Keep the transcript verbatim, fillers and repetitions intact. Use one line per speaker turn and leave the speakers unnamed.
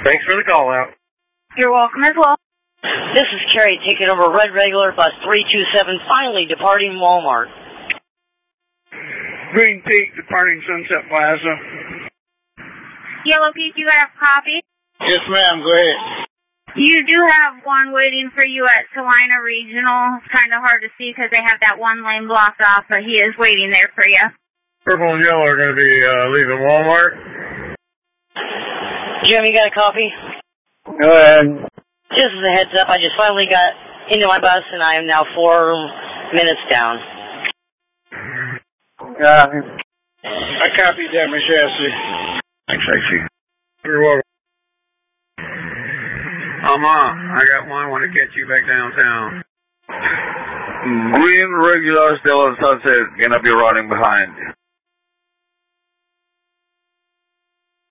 Thanks for the call out.
You're welcome as well.
This is Carrie taking over Red Regular Bus three two seven, finally departing Walmart.
Green Peak departing Sunset Plaza.
Yellow Peak, you got a copy?
Yes, ma'am. Go ahead.
You do have one waiting for you at Salina Regional. It's kind of hard to see because they have that one lane blocked off, but he is waiting there for you.
Purple and yellow are going to be uh, leaving Walmart.
Jim, you got a copy?
Go ahead.
Just as a heads up, I just finally got into my bus and I am now four minutes down.
Yeah. I copied that, Miss Ashley.
Thanks, Ashley.
You're welcome.
I'm on. I got one. I want to catch you back downtown.
Green Regular still on Sunset, gonna be running behind.